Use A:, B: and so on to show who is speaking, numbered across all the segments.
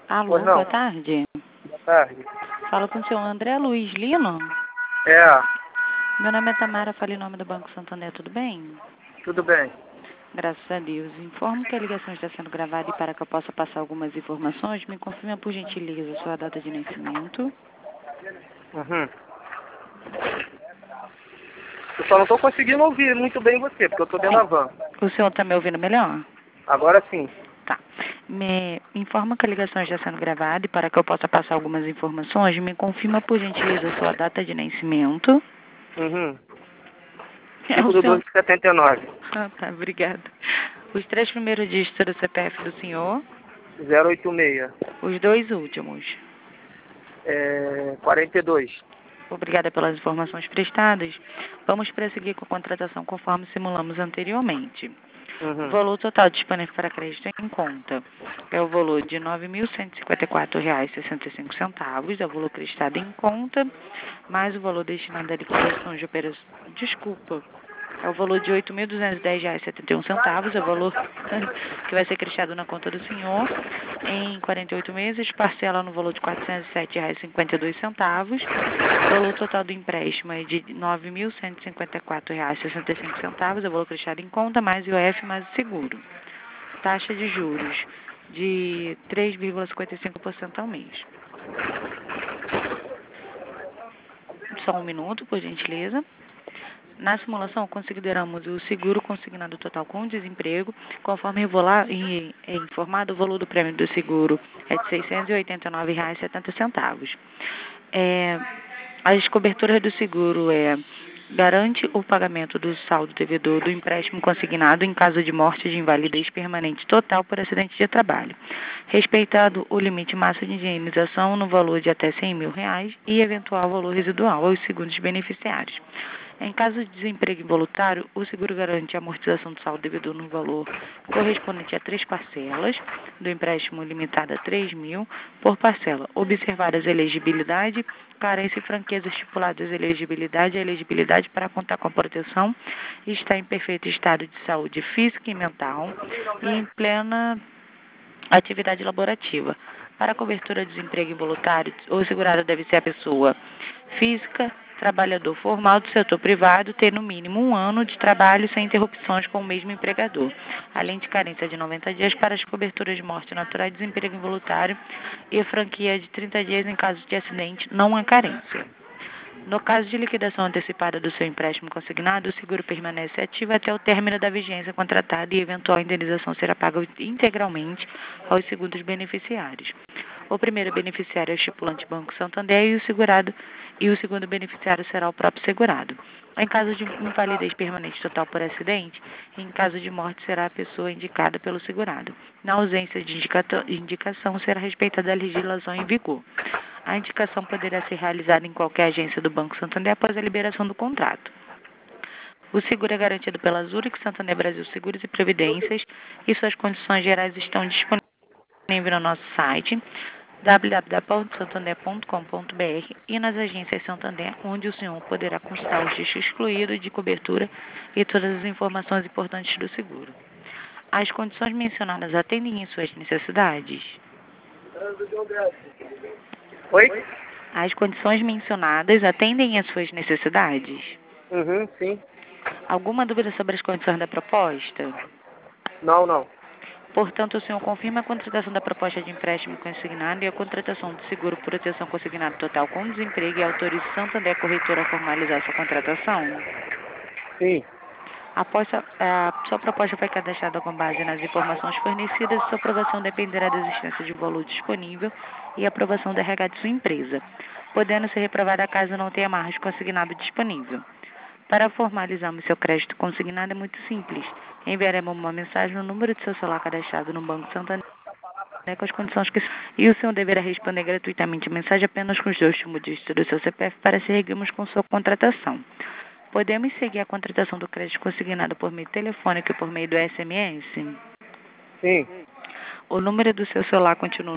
A: Alô,
B: Pois não.
A: boa tarde.
B: Boa tarde.
A: Fala com o senhor André Luiz Lino.
B: É,
A: Meu nome é Tamara, falo em nome do Banco Santander, tudo bem?
B: tudo bem.
A: Graças a Deus. Informo que a ligação está sendo gravada e para que eu possa passar algumas informações, me confirme por gentileza sua data de nascimento.
B: Uhum. Eu só não estou conseguindo ouvir muito bem você, porque eu estou dentro da van.
A: O senhor está me ouvindo melhor?
B: Agora sim.
A: Tá. Me informa que a ligação está sendo gravada e para que eu possa passar algumas informações, me confirma por gentileza sua data de nascimento.
B: Uhum.
A: É
B: 5
A: o
B: de
A: senhor...
B: 12 de 79.
A: Ah, tá, obrigada. Os 3 primeiros dígitos do CPF do senhor,
B: 086.
A: os 2 últimos.
B: 42.
A: Obrigada pelas informações prestadas. Vamos prosseguir com a contratação conforme simulamos anteriormente. O
B: Uhum.
A: valor total disponível para crédito em conta é o valor de R$ 9.154,65, é o valor creditado em conta, mais o valor destinado à liquidação de operações. Desculpa. É o valor de R$ 8.210,71, é o valor que vai ser creditado na conta do senhor em 48 meses, parcela no valor de R$ 407,52. O valor total do empréstimo é de R$ 9.154,65, é o valor creditado em conta, mais IOF, mais o seguro. Taxa de juros de 3,55% ao mês. Só um minuto, por gentileza. Na simulação, consideramos o seguro consignado total com o desemprego, conforme é informado, o valor do prêmio do seguro é de R$ 689,70. As coberturas do seguro garante o pagamento do saldo devedor do empréstimo consignado em caso de morte de invalidez permanente total por acidente de trabalho, respeitado o limite máximo de indenização no valor de até R$ 100 mil e eventual valor residual aos segundos beneficiários. Em caso de desemprego involuntário, o seguro garante a amortização do saldo devedor no valor correspondente a 3 parcelas do empréstimo limitado a 3 mil por parcela, observadas a elegibilidade, carência e franqueza estipuladas a elegibilidade para contar com a proteção e está em perfeito estado de saúde física e mental e em plena atividade laborativa. Para a cobertura de desemprego involuntário, o segurado deve ser a pessoa física, trabalhador formal do setor privado, ter no mínimo 1 ano de trabalho sem interrupções com o mesmo empregador, além de carência de 90 dias para as coberturas de morte natural e desemprego involuntário e franquia de 30 dias em caso de acidente, não há carência. No caso de liquidação antecipada do seu empréstimo consignado, o seguro permanece ativo até o término da vigência contratada e eventual indenização será paga integralmente aos segundos beneficiários. O primeiro beneficiário é o estipulante Banco Santander e o segundo beneficiário será o próprio segurado. Em caso de invalidez permanente total por acidente, em caso de morte será a pessoa indicada pelo segurado. Na ausência de indicação, será respeitada a legislação em vigor. A indicação poderá ser realizada em qualquer agência do Banco Santander após a liberação do contrato. O seguro é garantido pela Zurich Santander Brasil Seguros e Previdências e suas condições gerais estão disponíveis no nosso site www.santander.com.br e nas agências Santander, onde o senhor poderá consultar o registro excluído de cobertura e todas as informações importantes do seguro. As condições mencionadas atendem às suas necessidades?
B: Oi?
A: As condições mencionadas atendem às suas necessidades?
B: Uhum, sim.
A: Alguma dúvida sobre as condições da proposta?
B: Não.
A: Portanto, o senhor confirma a contratação da proposta de empréstimo consignado e a contratação de seguro proteção consignado total com desemprego e autoriza Santander Corretora a formalizar sua contratação?
B: Sim.
A: Após a sua proposta foi cadastrada com base nas informações fornecidas, sua aprovação dependerá da existência de valor disponível e aprovação da RH de sua empresa, podendo ser reprovada caso não tenha margem consignado disponível. Para formalizarmos seu crédito consignado é muito simples. Enviaremos uma mensagem no número de seu celular cadastrado no Banco Santander com as condições que... E o senhor deverá responder gratuitamente a mensagem apenas com os 2 últimos dígitos do seu CPF para seguirmos com sua contratação. Podemos seguir a contratação do crédito consignado por meio telefônico e por meio do SMS?
B: Sim.
A: O número do seu celular continua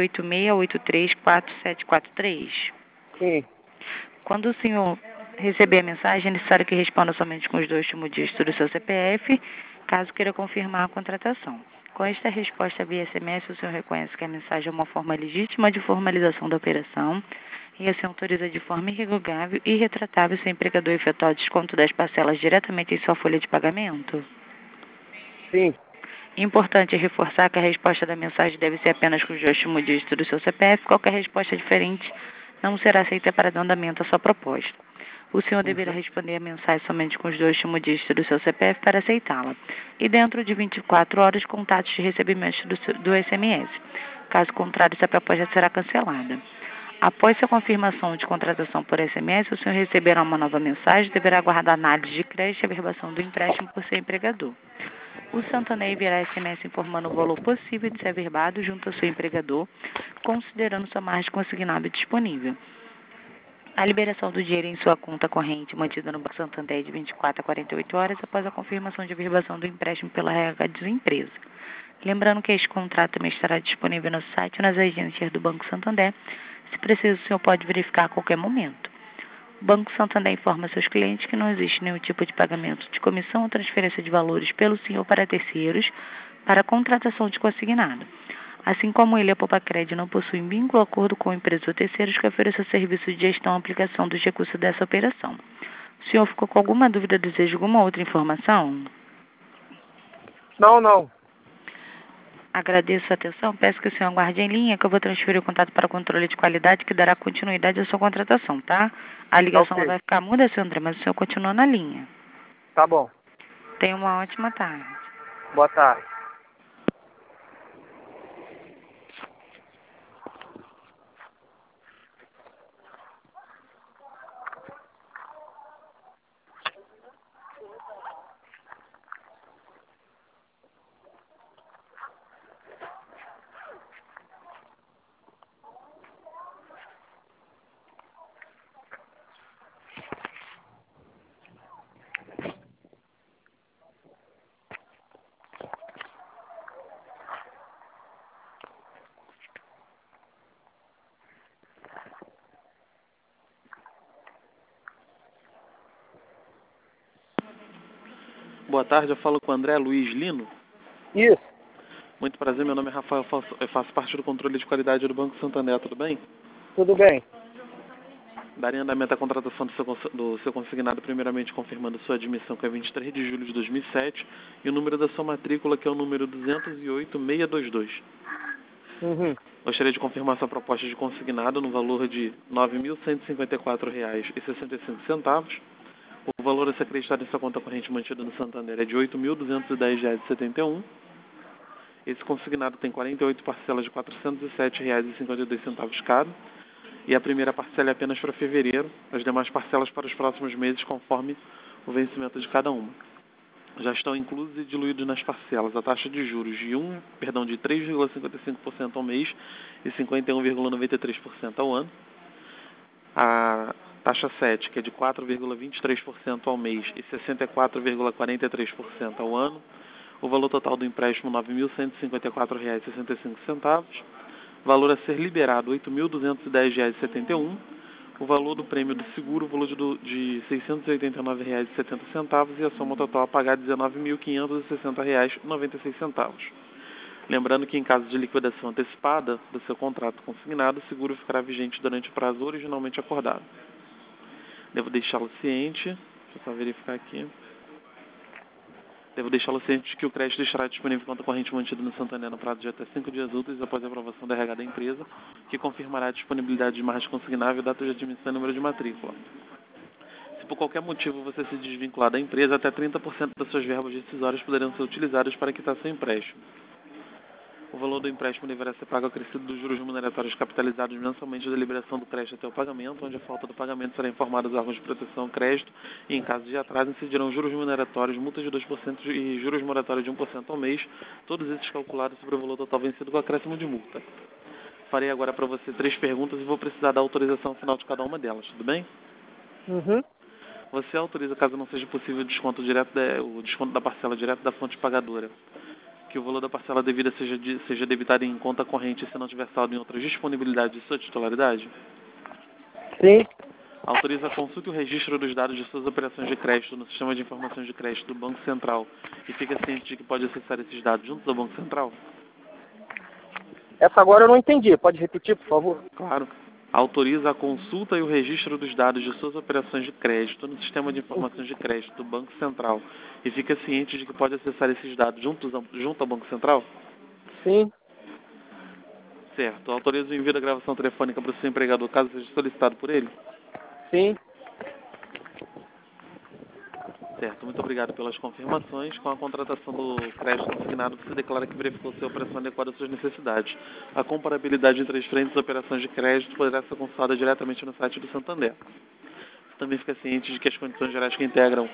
A: 986834743.
B: Sim.
A: Quando o senhor receber a mensagem, é necessário que responda somente com os 2 últimos dígitos do seu CPF, caso queira confirmar a contratação. Com esta resposta via SMS, o senhor reconhece que a mensagem é uma forma legítima de formalização da operação e assim autoriza de forma irrevogável e retratável seu empregador efetuar o desconto das parcelas diretamente em sua folha de pagamento?
B: Sim.
A: Importante reforçar que a resposta da mensagem deve ser apenas com os dois últimos dígitos do seu CPF. Qualquer resposta diferente não será aceita para dar andamento à sua proposta. O senhor deverá responder a mensagem somente com os dois últimos dígitos do seu CPF para aceitá-la. E dentro de 24 horas, contatos de recebimento do SMS. Caso contrário, essa proposta será cancelada. Após sua confirmação de contratação por SMS, o senhor receberá uma nova mensagem e deverá aguardar análise de crédito e averbação do empréstimo por seu empregador. O Santander enviará SMS informando o valor possível de ser averbado junto ao seu empregador, considerando sua margem consignada disponível. A liberação do dinheiro em sua conta corrente mantida no Banco Santander de 24 a 48 horas após a confirmação de averbação do empréstimo pela RH da empresa. Lembrando que este contrato também estará disponível no site e nas agências do Banco Santander. Se preciso, o senhor pode verificar a qualquer momento. O Banco Santander informa seus clientes que não existe nenhum tipo de pagamento de comissão ou transferência de valores pelo senhor para terceiros para a contratação de consignado. Assim como ele, a Popacred não possui vínculo ou acordo com empresas ou terceiros que ofereçam serviço de gestão e aplicação dos recursos dessa operação. O senhor ficou com alguma dúvida, deseja alguma outra informação?
B: Não.
A: Agradeço a atenção, peço que o senhor aguarde em linha, que eu vou transferir o contato para o controle de qualidade, que dará continuidade à sua contratação, tá? A ligação
B: Ok.
A: vai ficar muda, senhor André, mas o senhor continua na linha.
B: Tá bom.
A: Tenha uma ótima tarde.
B: Boa tarde.
C: Boa tarde, eu falo com o André Luiz Lino.
B: Isso.
C: Muito prazer, meu nome é Rafael, eu faço parte do controle de qualidade do Banco Santander, tudo bem?
B: Tudo bem.
C: Daria andamento à contratação do seu consignado, primeiramente confirmando sua admissão, que é 23 de julho de 2007, e o número da sua matrícula, que é o número 208-622. Gostaria de confirmar sua proposta de consignado no valor de R$ 9.154,65. O valor a ser acreditado em sua conta corrente mantida no Santander é de R$ 8.210,71. Esse consignado tem 48 parcelas de R$ 407,52 cada. E a primeira parcela é apenas para fevereiro, as demais parcelas para os próximos meses, conforme o vencimento de cada uma. Já estão inclusos e diluídos nas parcelas a taxa de juros de 3,55% ao mês e 51,93% ao ano. A taxa 7, que é de 4,23% ao mês e 64,43% ao ano. O valor total do empréstimo R$ 9.154,65. Valor a ser liberado R$ 8.210,71. O valor do prêmio do seguro, o valor de R$ 689,70 e a soma total a pagar R$ 19.560,96. Lembrando que em caso de liquidação antecipada do seu contrato consignado, o seguro ficará vigente durante o prazo originalmente acordado. Devo deixá-lo ciente, deixa eu só verificar aqui. Devo deixá-lo ciente de que o crédito estará disponível em conta corrente mantida no Santander no prazo de até 5 dias úteis após a aprovação da RH da empresa, que confirmará a disponibilidade de margem consignável, data de admissão e número de matrícula. Se por qualquer motivo você se desvincular da empresa, até 30% das suas verbas decisórias poderão ser utilizadas para quitar seu empréstimo. O valor do empréstimo deverá ser pago acrescido dos juros remuneratórios capitalizados mensalmente da liberação do crédito até o pagamento, onde a falta do pagamento será informada aos órgãos de proteção ao crédito e, em caso de atraso, incidirão juros remuneratórios, multas de 2% e juros moratórios de 1% ao mês, todos esses calculados sobre o valor total vencido com acréscimo de multa. Farei agora para você 3 perguntas e vou precisar da autorização final de cada uma delas, tudo bem? Você autoriza, caso não seja possível, o desconto da parcela direto da fonte pagadora, que o valor da parcela devida seja debitado em conta corrente se não tiver saldo em outras disponibilidades de sua titularidade?
B: Sim.
C: Autoriza a consulta e o registro dos dados de suas operações de crédito no Sistema de Informações de Crédito do Banco Central e fica ciente de que pode acessar esses dados juntos ao Banco Central?
B: Essa agora eu não entendi. Pode repetir, por favor?
C: Claro. Autoriza a consulta e o registro dos dados de suas operações de crédito no Sistema de Informações de Crédito do Banco Central e fica ciente de que pode acessar esses dados junto ao Banco Central?
B: Sim.
C: Certo. Autoriza o envio da gravação telefônica para o seu empregador caso seja solicitado por ele?
B: Sim.
C: Certo. Muito obrigado pelas confirmações. Com a contratação do crédito consignado, você declara que verificou se a operação adequada às suas necessidades. A comparabilidade entre as diferentes operações de crédito poderá ser consultada diretamente no site do Santander. Você também fica ciente de que as condições gerais que integram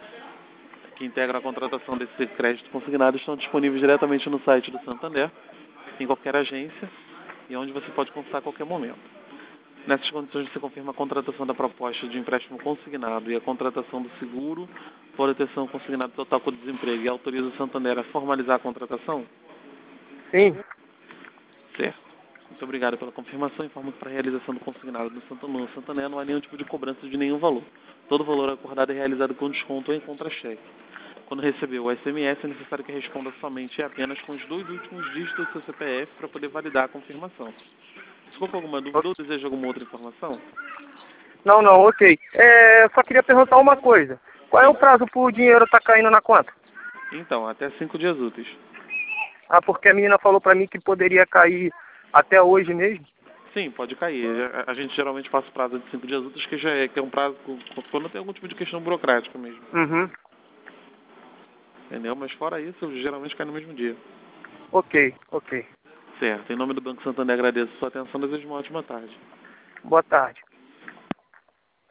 C: a contratação desse crédito consignado estão disponíveis diretamente no site do Santander, em qualquer agência e onde você pode consultar a qualquer momento. Nessas condições, você confirma a contratação da proposta de empréstimo consignado e a contratação do seguro por proteção consignado total com o desemprego e autoriza o Santander a formalizar a contratação?
B: Sim.
C: Certo. Muito obrigado pela confirmação. Informo que para a realização do consignado no Santander não há nenhum tipo de cobrança de nenhum valor. Todo valor acordado é realizado com desconto ou em contra-cheque. Quando receber o SMS, é necessário que responda somente e apenas com os 2 últimos dígitos do seu CPF para poder validar a confirmação. Desculpa alguma dúvida ou deseja alguma outra informação?
B: Não, ok. Só queria perguntar uma coisa. Qual é o prazo para o dinheiro estar caindo na conta?
C: Então, até 5 dias úteis.
B: Ah, porque a menina falou para mim que poderia cair até hoje mesmo?
C: Sim, pode cair. A gente geralmente passa o prazo de 5 dias úteis, que é um prazo quando tem algum tipo de questão burocrática mesmo.
B: Uhum.
C: Entendeu? Mas fora isso, geralmente cai no mesmo dia.
B: Ok.
C: Certo. Em nome do Banco Santander, agradeço a sua atenção e desejo uma ótima tarde.
B: Boa tarde.